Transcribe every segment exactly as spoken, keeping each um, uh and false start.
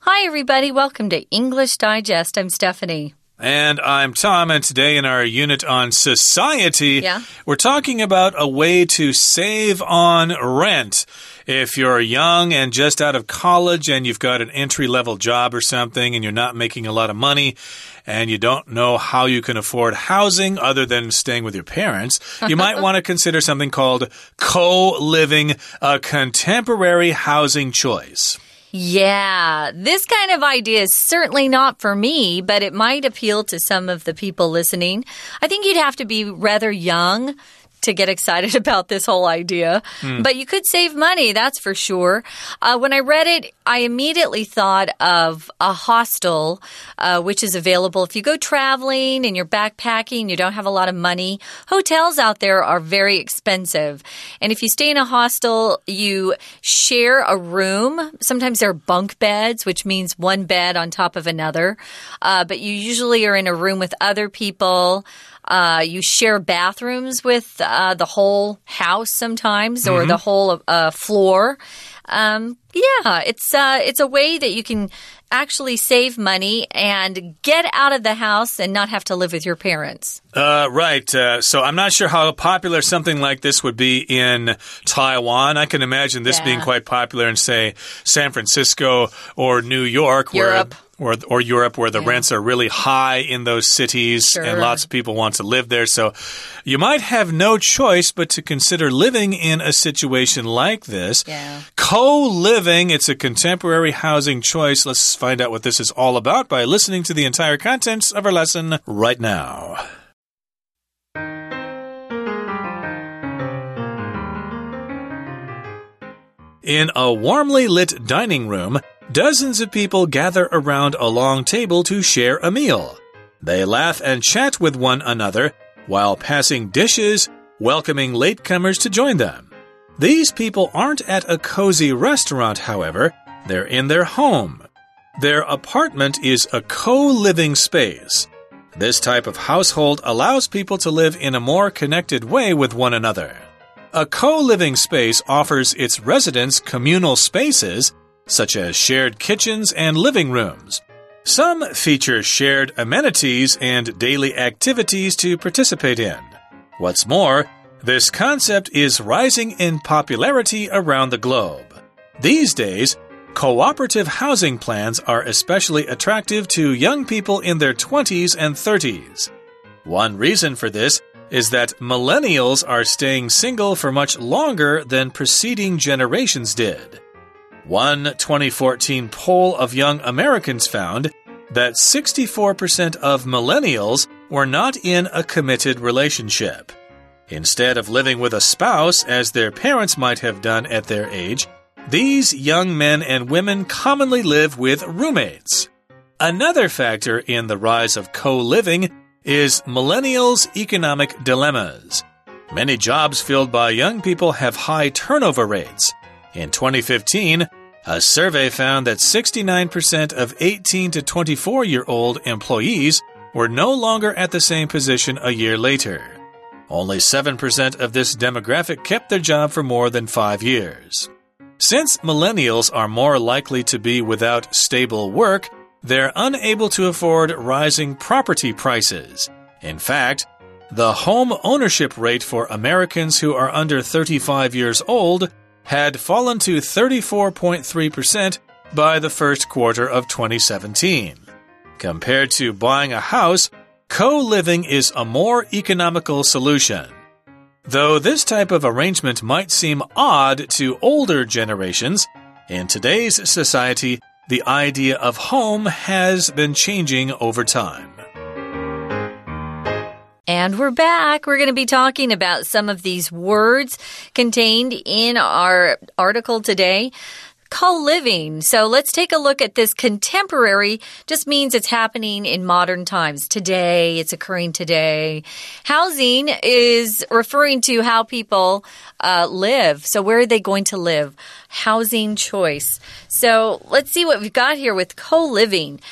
Hi, everybody. Welcome to English Digest. I'm Stephanie. And I'm Tom, and today in our unit on society, yeah. we're talking about a way to save on rent. If you're young and just out of college and you've got an entry-level job or something and you're not making a lot of money and you don't know how you can afford housing other than staying with your parents, you might want to consider something called co-living, a contemporary housing choice. Yeah, this kind of idea is certainly not for me, but it might appeal to some of the people listening. I think you'd have to be rather young to get excited about this whole idea. Mm. But you could save money, that's for sure. Uh, when I read it, I immediately thought of a hostel, uh, which is available if you go traveling and you're backpacking, you don't have a lot of money. Hotels out there are very expensive. And if you stay in a hostel, you share a room. Sometimes there are bunk beds, which means one bed on top of another. Uh, but you usually are in a room with other people. Uh, you share bathrooms with uh, the whole house sometimes, or mm-hmm. the whole uh, floor. Um, yeah, it's uh, it's a way that you can actually save money and get out of the house and not have to live with your parents. Uh, right. Uh, so I'm not sure how popular something like this would be in Taiwan. I can imagine this yeah. being quite popular in, say, San Francisco or New York, Europe. where Or, or Europe, where the yeah. rents are really high in those cities sure. and lots of people want to live there. So you might have no choice but to consider living in a situation like this. Yeah. Co-living, it's a contemporary housing choice. Let's find out what this is all about by listening to the entire contents of our lesson right now. In a warmly lit dining room, dozens of people gather around a long table to share a meal. They laugh and chat with one another while passing dishes, welcoming latecomers to join them. These people aren't at a cozy restaurant, however. They're in their home. Their apartment is a co-living space. This type of household allows people to live in a more connected way with one another. A co-living space offers its residents communal spaces, such as shared kitchens and living rooms. Some feature shared amenities and daily activities to participate in. What's more, this concept is rising in popularity around the globe. These days, cooperative housing plans are especially attractive to young people in their twenties and thirties. One reason for this is that millennials are staying single for much longer than preceding generations did. One twenty fourteen poll of young Americans found that sixty-four percent of millennials were not in a committed relationship. Instead of living with a spouse, as their parents might have done at their age, these young men and women commonly live with roommates. Another factor in the rise of co-living is millennials' economic dilemmas. Many jobs filled by young people have high turnover rates. In twenty fifteen, a survey found that sixty-nine percent of eighteen to twenty-four-year-old employees were no longer at the same position a year later. Only seven percent of this demographic kept their job for more than five years. Since millennials are more likely to be without stable work, they're unable to afford rising property prices. In fact, the home ownership rate for Americans who are under thirty-five years old had fallen to thirty-four point three percent by the first quarter of twenty seventeen. Compared to buying a house, co-living is a more economical solution. Though this type of arrangement might seem odd to older generations, in today's society, the idea of home has been changing over time. And we're back. We're going to be talking about some of these words contained in our article today. Co-living. So let's take a look at this. Contemporary just means it's happening in modern times. Today, it's occurring today. Housing is referring to how people uh, live. So where are they going to live? Housing choice. So let's see what we've got here with co-living.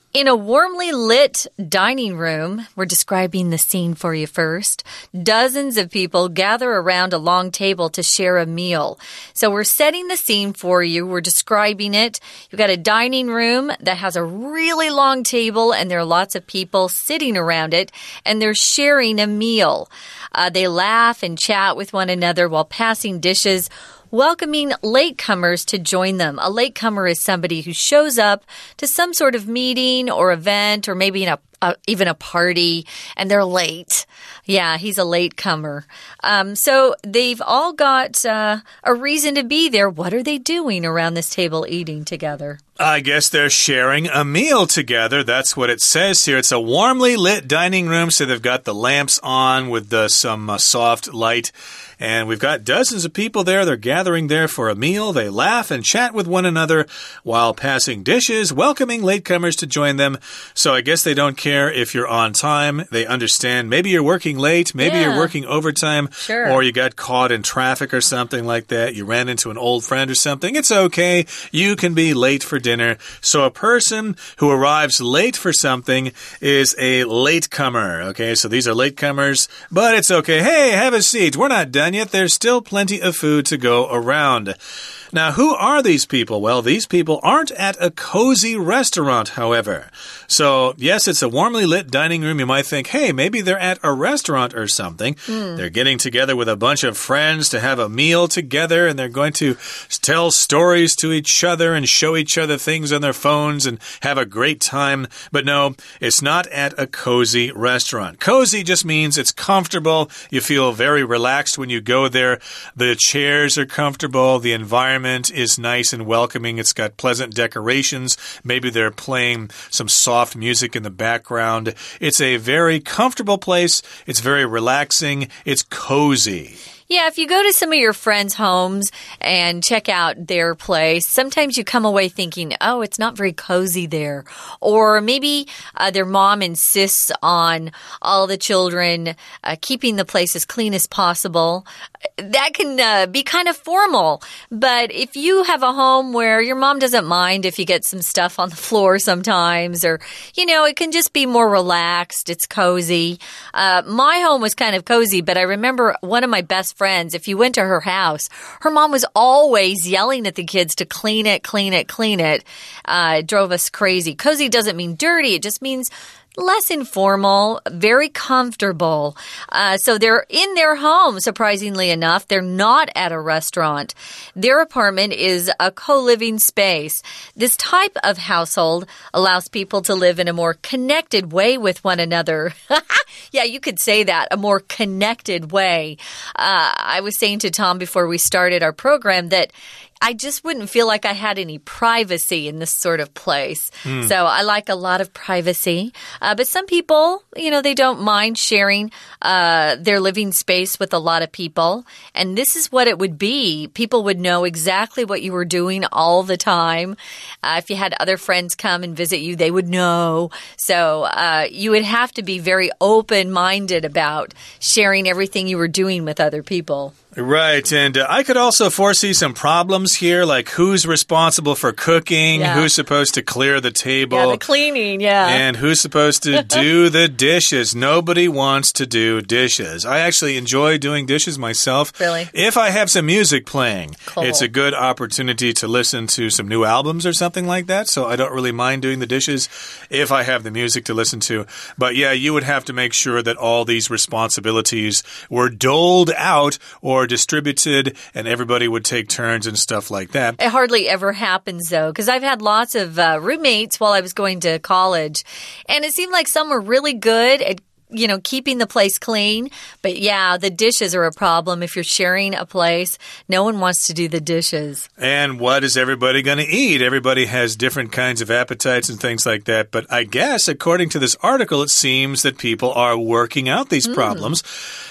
In a warmly lit dining room, we're describing the scene for you first. Dozens of people gather around a long table to share a meal. So we're setting the scene for you. We're describing it. You've got a dining room that has a really long table, and there are lots of people sitting around it, and they're sharing a meal. Uh, they laugh and chat with one another while passing dishes, welcoming latecomers to join them. A latecomer is somebody who shows up to some sort of meeting or event or maybe in a Uh, even a party, and they're late. Yeah, he's a latecomer. Um, so they've all got uh, a reason to be there. What are they doing around this table eating together? I guess they're sharing a meal together. That's what it says here. It's a warmly lit dining room, so they've got the lamps on with uh, some uh, soft light. And we've got dozens of people there. They're gathering there for a meal. They laugh and chat with one another while passing dishes, welcoming latecomers to join them. So I guess they don't care if you're on time. They understand maybe you're working late, maybe yeah. you're working overtime, sure. or you got caught in traffic or something like that. You ran into an old friend or something. It's okay. You can be late for dinner. So a person who arrives late for something is a latecomer. Okay, so these are latecomers, but it's okay. Hey, have a seat. We're not done yet. There's still plenty of food to go around. Now, who are these people? Well, these people aren't at a cozy restaurant, however. So, yes, it's a warmly lit dining room. You might think, hey, maybe they're at a restaurant or something. Mm. They're getting together with a bunch of friends to have a meal together, and they're going to tell stories to each other and show each other things on their phones and have a great time. But no, it's not at a cozy restaurant. Cozy just means it's comfortable. You feel very relaxed when you go there. The chairs are comfortable. The environment is nice and welcoming. It's got pleasant decorations. Maybe they're playing some soft music in the background. It's a very comfortable place. It's very relaxing. It's cozy. Yeah, if you go to some of your friends' homes and check out their place, sometimes you come away thinking, oh, it's not very cozy there. Or maybe uh, their mom insists on all the children uh, keeping the place as clean as possible. That can uh, be kind of formal. But if you have a home where your mom doesn't mind if you get some stuff on the floor sometimes, or, you know, it can just be more relaxed. It's cozy. Uh, my home was kind of cozy, but I remember one of my best friends, if you went to her house, her mom was always yelling at the kids to clean it, clean it, clean it. Uh, it drove us crazy. Cozy doesn't mean dirty. It just means less informal, very comfortable. Uh, so they're in their home, surprisingly enough. They're not at a restaurant. Their apartment is a co-living space. This type of household allows people to live in a more connected way with one another. Yeah, you could say that, a more connected way. Uh, I was saying to Tom before we started our program that I just wouldn't feel like I had any privacy in this sort of place. Mm. So I like a lot of privacy. Uh, but some people, you know, they don't mind sharing uh, their living space with a lot of people. And this is what it would be. People would know exactly what you were doing all the time. Uh, if you had other friends come and visit you, they would know. So uh, you would have to be very open-minded about sharing everything you were doing with other people. Right, and uh, I could also foresee some problems here, like who's responsible for cooking, yeah. who's supposed to clear the table. Yeah, the cleaning, yeah. And who's supposed to do the dishes. Nobody wants to do dishes. I actually enjoy doing dishes myself. Really? If I have some music playing, cool. It's a good opportunity to listen to some new albums or something like that, so I don't really mind doing the dishes if I have the music to listen to. But yeah, you would have to make sure that all these responsibilities were doled out or distributed, and everybody would take turns and stuff like that. It hardly ever happens, though, because I've had lots of uh, roommates while I was going to college, and it seemed like some were really good at you know, keeping the place clean. But yeah, the dishes are a problem. If you're sharing a place, no one wants to do the dishes. And what is everybody going to eat? Everybody has different kinds of appetites and things like that. But I guess, according to this article, it seems that people are working out these mm. problems.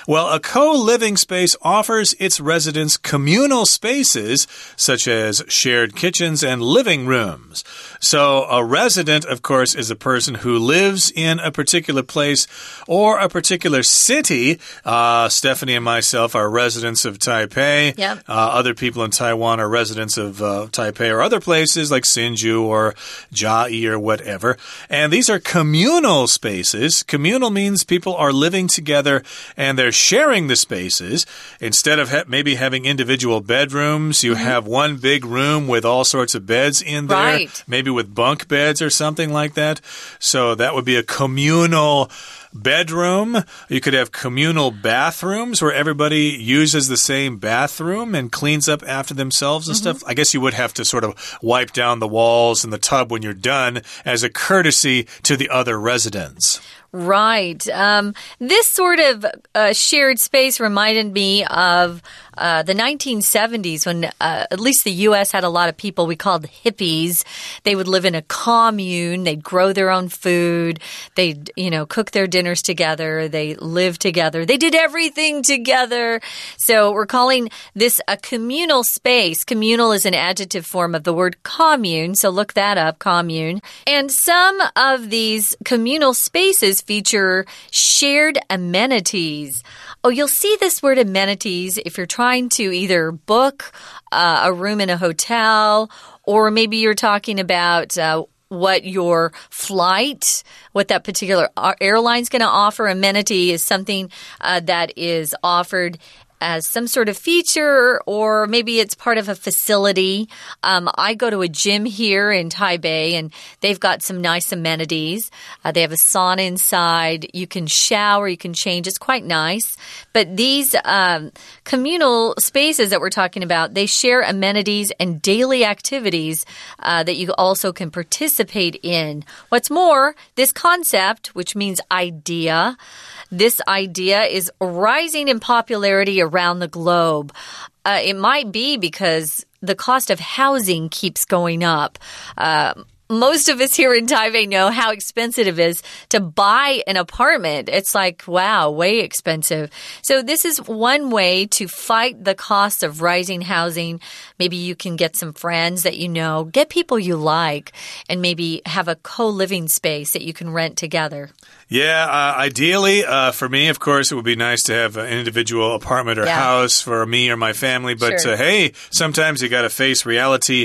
Well, a co-living space offers its residents communal spaces, such as shared kitchens and living rooms. So a resident, of course, is a person who lives in a particular place or a particular city. Uh, Stephanie and myself are residents of Taipei. Yep. Uh, other people in Taiwan are residents of uh, Taipei or other places like Hsinchu or Jiayi or whatever. And these are communal spaces. Communal means people are living together and they're sharing the spaces. Instead of ha maybe having individual bedrooms, you mm-hmm. have one big room with all sorts of beds in there. Right. Maybe with bunk beds or something like that. So that would be a communal bedroom. You could have communal bathrooms where everybody uses the same bathroom and cleans up after themselves and mm-hmm. stuff. I guess you would have to sort of wipe down the walls in the tub when you're done as a courtesy to the other residents. Right. Um, this sort of uh, shared space reminded me of uh, the nineteen seventies when uh, at least the U S had a lot of people we called hippies. They would live in a commune. They'd grow their own food. They'd, you know, cook their dinners together. They lived together. They did everything together. So we're calling this a communal space. Communal is an adjective form of the word commune. So look that up, commune. And some of these communal spaces feature shared amenities. Oh, you'll see this word amenities if you're trying to either book uh, a room in a hotel, or maybe you're talking about uh, what your flight, what that particular airline's going to offer. Amenity is something uh, that is offered as some sort of feature, or maybe it's part of a facility. Um, I go to a gym here in Taipei, and they've got some nice amenities. Uh, they have a sauna inside. You can shower. You can change. It's quite nice. But these um, communal spaces that we're talking about, they share amenities and daily activities uh, that you also can participate in. What's more, this concept, which means idea, this idea is rising in popularity around the globe. Uh, it might be because the cost of housing keeps going up. Uh, Most of us here in Taipei know how expensive it is to buy an apartment. It's like, wow, way expensive. So this is one way to fight the cost of rising housing. Maybe you can get some friends that you know, get people you like, and maybe have a co-living space that you can rent together. Yeah, uh, ideally, uh, for me, of course, it would be nice to have an individual apartment or yeah. house for me or my family. But sure. uh, hey, sometimes you got to face reality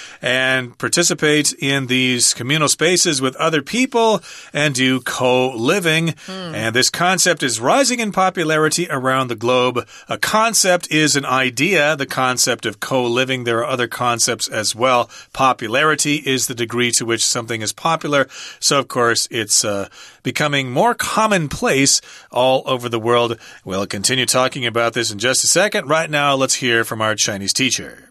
and participate in these communal spaces with other people and do co-living. Mm. And this concept is rising in popularity around the globe. A concept is an idea, the concept of co-living. There are other concepts as well. Popularity is the degree to which something is popular. So, of course, it's uh, becoming more commonplace all over the world. We'll continue talking about this in just a second. Right now, let's hear from our Chinese teacher.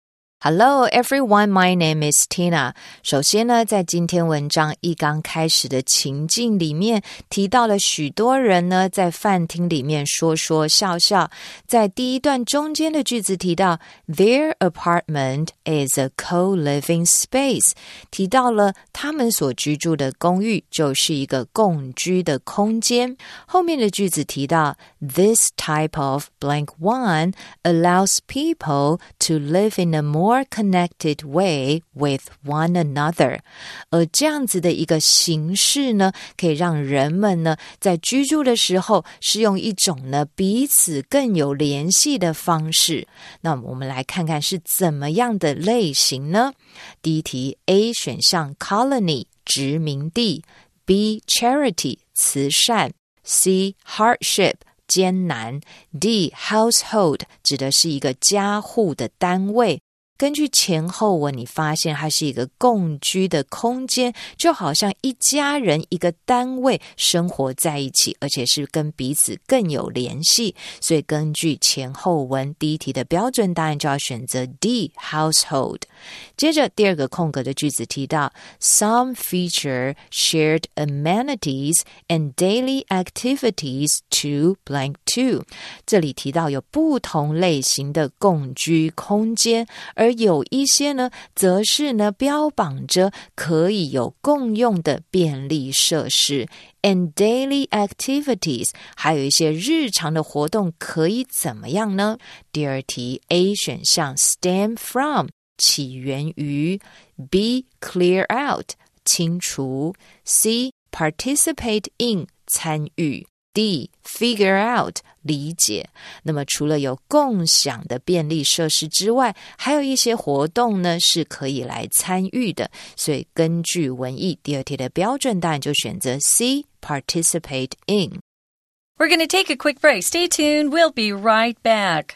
Hello everyone, my name is Tina. 首先呢，在今天文章一刚开始的情境里面，提到了许多人呢在饭厅里面说说笑笑。在第一段中间的句子提到 Their apartment is a co-living space， 提到了他们所居住的公寓就是一个共居的空间。后面的句子提到 This type of blank one allows people to live in a more more connected way with one another. 而这样子的一个形式呢，可以让人们呢在居住的时候是用一种呢彼此更有联系的方式。那我们来看看是怎么样的类型呢？第一题 A 选项 colony 殖民地， B charity 慈善， C hardship艰难， D household 指的是一个家户的单位。根据前后文，你发现它是一个共居的空间，就好像一家人一个单位生活在一起，而且是跟彼此更有联系。所以根据前后文，第一题的标准答案就要选择 D household。接着第二个空格的句子提到 Some feature shared amenities and daily activities to blank two。 这里提到有不同类型的共居空间，而而有一些呢，则是呢标榜着可以有共用的便利设施。And daily activities， 还有一些日常的活动可以怎么样呢？第二题 A 选项 stem from 起源于 B clear out 清除 C participate in 参与 D figure out 理解。那么除了有共享的便利设施之外，还有一些活动呢是可以来参与的，所以根据文意，第二题的标准答案就选择 C participate in。 We're going to take a quick break. Stay tuned. We'll be right back.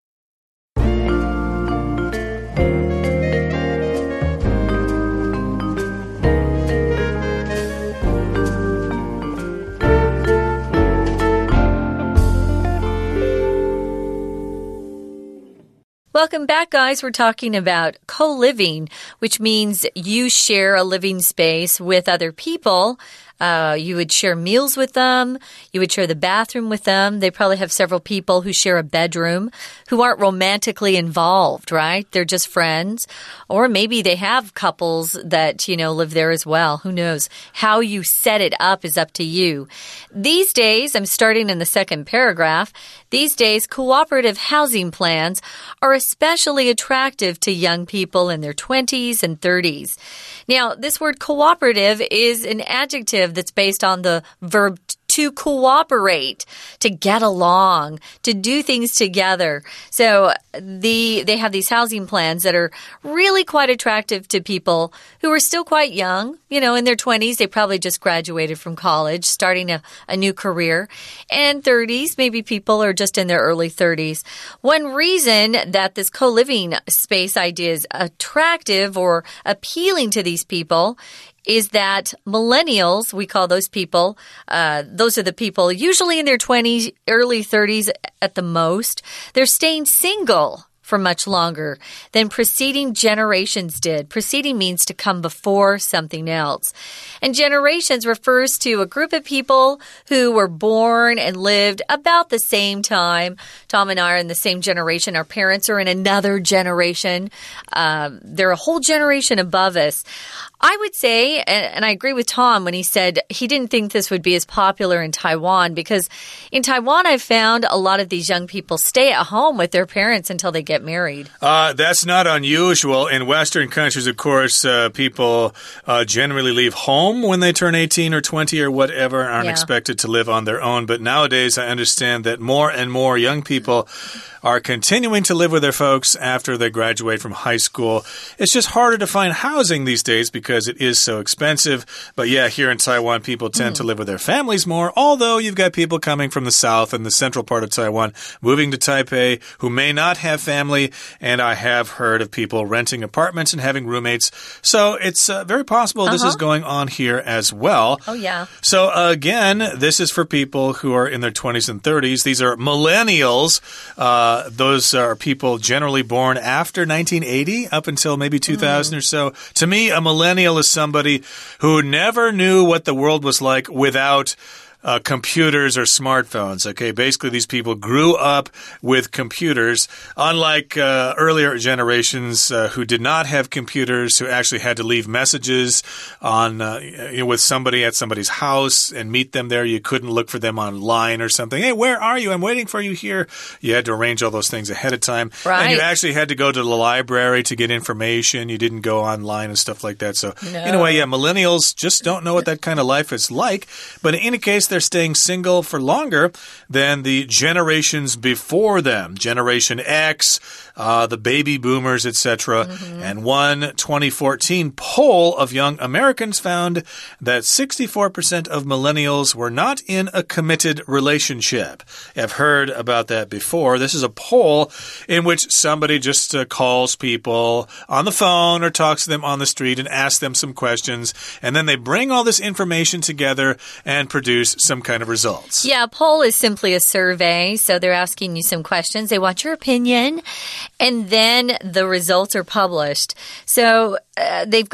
Welcome back, guys. We're talking about co-living, which means you share a living space with other people. Uh, you would share meals with them. You would share the bathroom with them. They probably have several people who share a bedroom who aren't romantically involved, right? They're just friends. Or maybe they have couples that, you know, live there as well. Who knows? How you set it up is up to you. These days, I'm starting in the second paragraph. These days, cooperative housing plans are especially attractive to young people in their twenties and thirties. Now, this word cooperative is an adjective that's based on the verb to cooperate, to get along, to do things together. So the they have these housing plans that are really quite attractive to people who are still quite young, you know, in their twenties. They probably just graduated from college, starting a, a new career. And thirties, maybe people are just in their early thirties. One reason that this co-living space idea is attractive or appealing to these people is that millennials, we call those people, uh, those are the people usually in their twenties, early thirties at the most. They're staying single for much longer than preceding generations did. Preceding means to come before something else. And generations refers to a group of people who were born and lived about the same time. Tom and I are in the same generation. Our parents are in another generation. Um, they're a whole generation above us. I would say, and I agree with Tom when he said he didn't think this would be as popular in Taiwan, because in Taiwan I've found a lot of these young people stay at home with their parents until they get married. Uh, that's not unusual. In Western countries, of course, uh, people uh, generally leave home when they turn eighteen or twenty or whatever, aren't yeah. expected to live on their own. But nowadays, I understand that more and more young people are continuing to live with their folks after they graduate from high school. It's just harder to find housing these days because it is so expensive. But yeah, here in Taiwan, people tend mm. to live with their families more, although you've got people coming from the south and the central part of Taiwan moving to Taipei who may not have family, and I have heard of people renting apartments and having roommates. So it's uh, very possible uh-huh. this is going on here as well. Oh, yeah. So uh, again, this is for people who are in their twenties and thirties. These are millennials. Uh, those are people generally born after nineteen eighty up until maybe two thousand mm. or so. To me, a millennial is somebody who never knew what the world was like without Uh, computers or smartphones. Okay, basically these people grew up with computers, unlike uh, earlier generations uh, who did not have computers, who actually had to leave messages on uh, you know, with somebody at somebody's house and meet them there. You couldn't look for them online or something. Hey, where are you? I'm waiting for you here. You had to arrange all those things ahead of time. Right. And you actually had to go to the library to get information. You didn't go online and stuff like that. So no. in a way, yeah, millennials just don't know what that kind of life is like. But in any case, they're staying single for longer than the generations before them. Generation X, uh, the baby boomers, et cetera. Mm-hmm. And one twenty fourteen poll of young Americans found that sixty-four percent of millennials were not in a committed relationship. I've heard about that before. This is a poll in which somebody just uh, calls people on the phone or talks to them on the street and asks them some questions. And then they bring all this information together and produce some kind of results. Yeah, a poll is simply a survey. So they're asking you some questions. They want your opinion. And then the results are published. So uh, they've got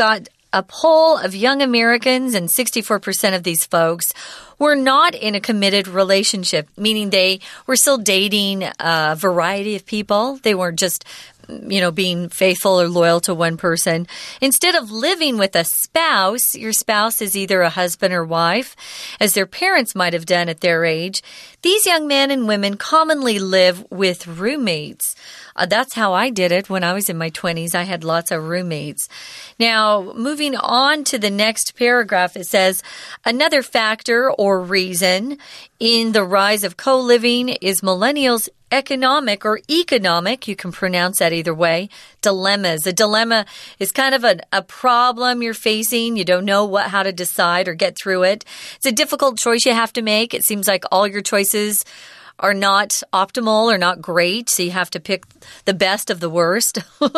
a poll of young Americans, and sixty-four percent of these folks were not in a committed relationship, meaning they were still dating a variety of people. They weren't just, you know, being faithful or loyal to one person. Instead of living with a spouse, your spouse is either a husband or wife, as their parents might have done at their age. These young men and women commonly live with roommates. Uh, that's how I did it when I was in my twenties. I had lots of roommates. Now, moving on to the next paragraph, it says, another factor or reason in the rise of co-living is millennials' economic or economic, you can pronounce that either way, dilemmas. A dilemma is kind of a, a problem you're facing. You don't know what how to decide or get through it. It's a difficult choice you have to make. It seems like all your choices are not optimal or not great, so you have to pick the best of the worst.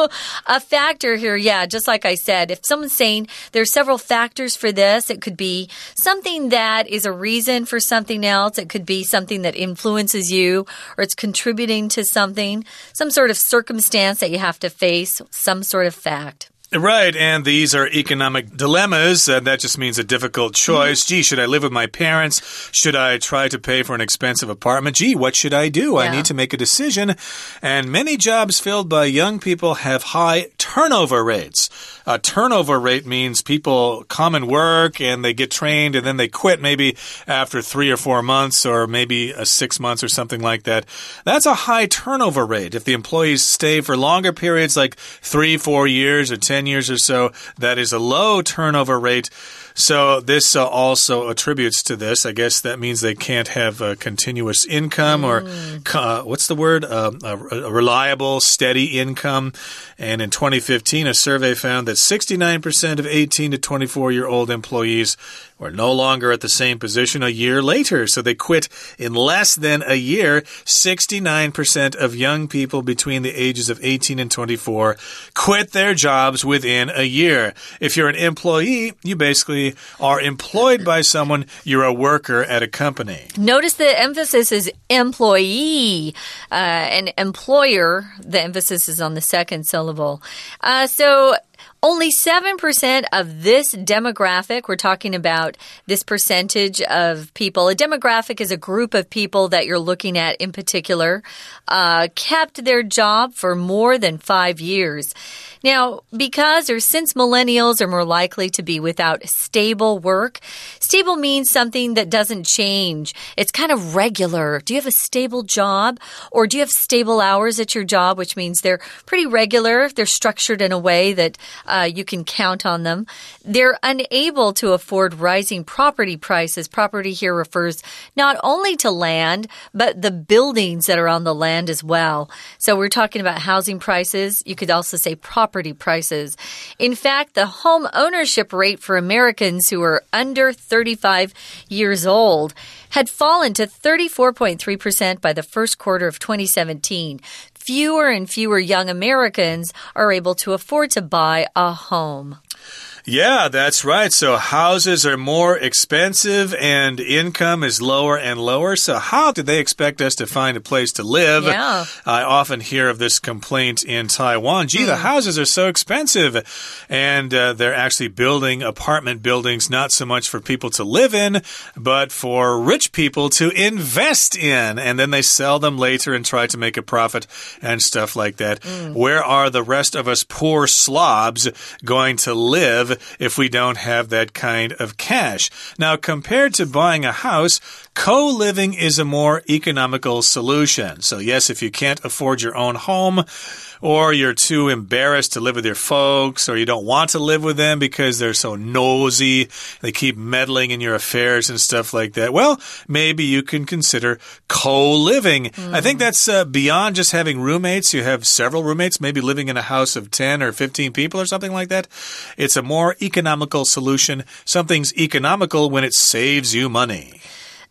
A factor here, yeah, just like I said, if someone's saying there's several factors for this, it could be something that is a reason for something else. It could be something that influences you, or it's contributing to something, some sort of circumstance that you have to face, some sort of fact. Right, and these are economic dilemmas. Uh, that just means a difficult choice. Mm-hmm. Gee, should I live with my parents? Should I try to pay for an expensive apartment? Gee, what should I do? Yeah. I need to make a decision. And many jobs filled by young people have high turnover rates. A turnover rate means people come and work and they get trained and then they quit maybe after three or four months or maybe a six months or something like that. That's a high turnover rate. If the employees stay for longer periods, like three, four years or ten years or so, that is a low turnover rate. So this uh, also attributes to this. I guess that means they can't have a continuous income or mm. uh, what's the word? Uh, a, a reliable, steady income. And in twenty fifteen, a survey found that sixty-nine percent of eighteen to twenty-four-year-old employees were no longer at the same position a year later. So they quit in less than a year. sixty-nine percent of young people between the ages of eighteen and twenty-four quit their jobs within a year. If you're an employee, you basically are employed by someone. You're a worker at a company. Notice the emphasis is employee. Uh, and employer, the emphasis is on the second syllable. Uh, so... Only seven percent of this demographic, we're talking about this percentage of people, a demographic is a group of people that you're looking at in particular, uh, kept their job for more than five years. Now, because or since millennials are more likely to be without stable work, stable means something that doesn't change. It's kind of regular. Do you have a stable job? Or do you have stable hours at your job, which means they're pretty regular. They're structured in a way that uh, you can count on them. They're unable to afford rising property prices. Property here refers not only to land, but the buildings that are on the land as well. So we're talking about housing prices. You could also say property prices. In fact, the home ownership rate for Americans who are under thirty-five years old had fallen to thirty-four point three percent by the first quarter of twenty seventeen. Fewer and fewer young Americans are able to afford to buy a home. Yeah, that's right. So houses are more expensive and income is lower and lower. So how do they expect us to find a place to live? Yeah. I often hear of this complaint in Taiwan. Gee, mm. the houses are so expensive. And uh, they're actually building apartment buildings, not so much for people to live in, but for rich people to invest in. And then they sell them later and try to make a profit and stuff like that. Mm. Where are the rest of us poor slobs going to live if we don't have that kind of cash? Now, compared to buying a house, co-living is a more economical solution. So yes, if you can't afford your own home, or you're too embarrassed to live with your folks, or you don't want to live with them because they're so nosy, they keep meddling in your affairs and stuff like that, well, maybe you can consider co-living. Mm. I think that's uh, beyond just having roommates. You have several roommates, maybe living in a house of ten or fifteen people or something like that. It's a more economical solution. Something's economical when it saves you money.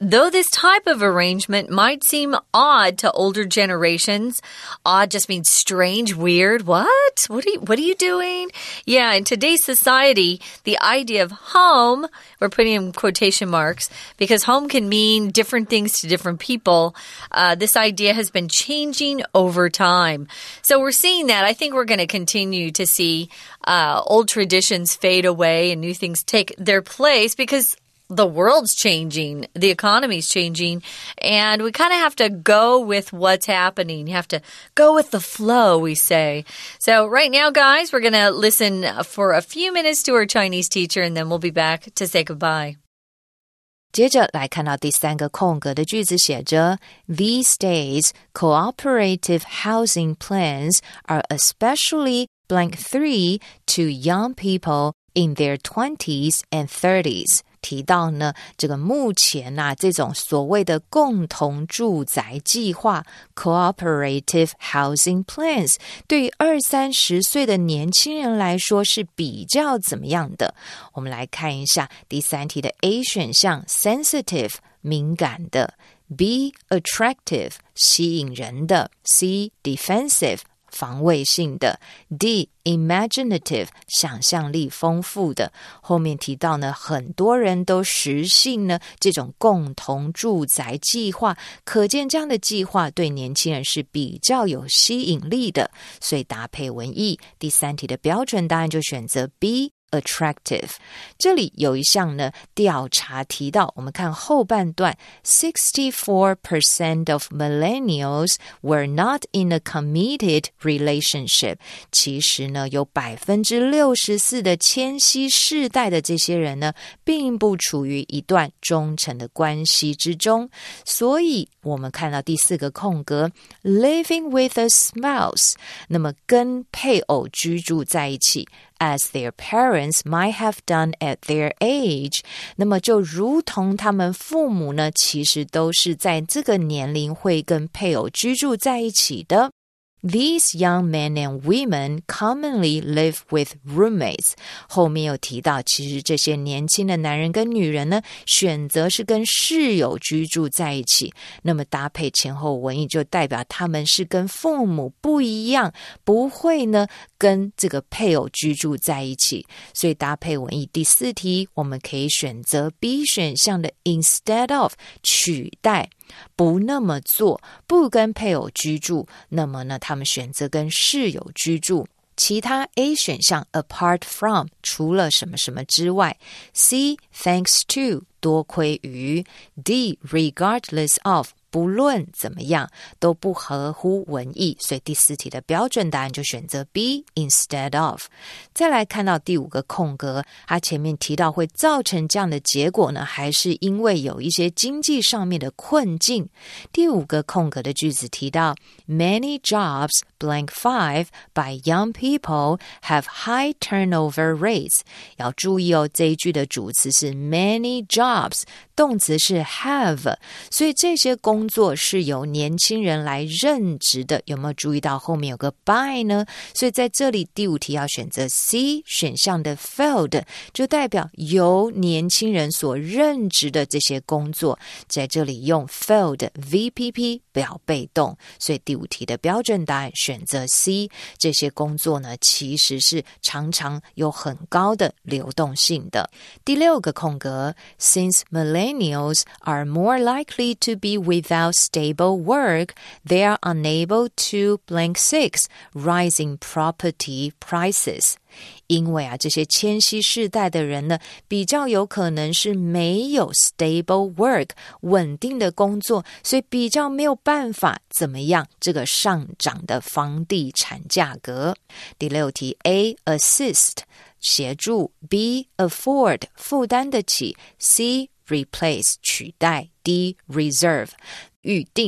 Though this type of arrangement might seem odd to older generations, odd just means strange, weird. What? What are you, what are you doing? Yeah, in today's society, the idea of home, we're putting in quotation marks, because home can mean different things to different people. Uh, this idea has been changing over time. So we're seeing that. I think we're going to continue to see uh, old traditions fade away and new things take their place because the world's changing, the economy's changing, and we kind of have to go with what's happening. You have to go with the flow, we say. So right now, guys, we're going to listen for a few minutes to our Chinese teacher, and then we'll be back to say goodbye. 接着来看到第三个空格的句子写着 These days, cooperative housing plans are especially blank three to young people in their twenties and thirties.提到呢，这个目前啊，这种所谓的共同住宅计划 cooperative housing plans 对于二三十岁的年轻人来说是比较怎么样的？我们来看一下第三题的 A 选项 sensitive 敏感的 B attractive 吸引人的 C defensive防卫性的 D imaginative 想象力丰富的后面提到呢很多人都实行呢这种共同住宅计划可见这样的计划对年轻人是比较有吸引力的所以搭配文意第三题的标准答案就选择 B attractive 这里有一项呢调查提到我们看后半段 sixty-four percent of millennials were not in a committed relationship 其实呢有 百分之六十四 的千禧世代的这些人呢并不处于一段忠诚的关系之中所以我们看到第四个空格 living with a spouse 那么跟配偶居住在一起as their parents might have done at their age 那么就如同他们父母呢其实都是在这个年龄会跟配偶居住在一起的These young men and women commonly live with roommates 后面有提到其实这些年轻的男人跟女人呢选择是跟室友居住在一起那么搭配前后文意就代表他们是跟父母不一样不会呢跟这个配偶居住在一起所以搭配文意第四题我们可以选择 B 选项的 instead of 取代不那么做不跟配偶居住那么呢他们选择跟室友居住其他 A 选项 apart from 除了什么什么之外 C thanks to 多亏于 D regardless of不论怎么样都不合乎文意所以第四题的标准答案就选择 B instead of 再来看到第五个空格它前面提到会造成这样的结果呢还是因为有一些经济上面的困境第五个空格的句子提到 many jobs blank five by young people have high turnover rates 要注意哦这一句的主词是 many jobs动词是 have 所以这些工作是由年轻人来任职的有没有注意到后面有个 by 呢所以在这里第五题要选择 C 选项的 filled 就代表由年轻人所任职的这些工作在这里用 filled V P P 表被动所以第五题的标准答案选择 C 这些工作呢其实是常常有很高的流动性的第六个空格 Since millennials are more likely to be without stable work, they are unable to blank six rising property prices. 因为啊，这些千禧世代的人呢，比较有可能是没有 stable work 稳定的工作，所以比较没有办法怎么样这个上涨的房地产价格。第六题 A assist 协助 B afford 负担得起 C replace 取代 D reserve 预定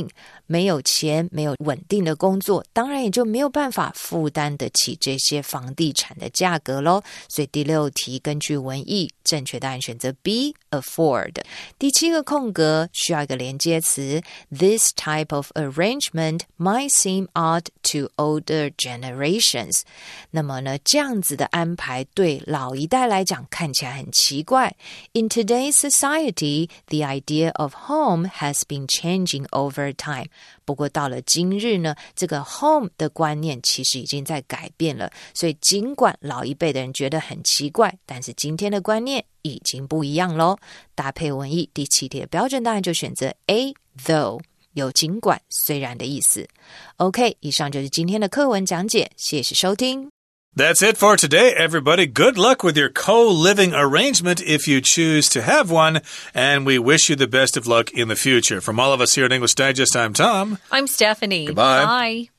没有钱，没有稳定的工作，当然也就没有办法负担得起这些房地产的价格咯。所以第六题根据文意，正确答案选择 B afford。 第七个空格需要一个连接词 This type of arrangement might seem odd to older generations。 那么呢，这样子的安排对老一代来讲看起来很奇怪。 In today's society, the idea of home has been changing over time。 不过到了今日呢，这个 home 的观念其实已经在改变了，所以尽管老一辈的人觉得很奇怪，但是今天的观念已经不一样咯。搭配文意，第七题的标准答案就选择 A though， 有尽管虽然的意思。 OK， 以上就是今天的课文讲解，谢谢收听。 That's it for today, everybody. Good luck with your co-living arrangement if you choose to have one, and we wish you the best of luck in the future. From all of us here at English Digest, I'm Tom. I'm Stephanie. Goodbye. Bye.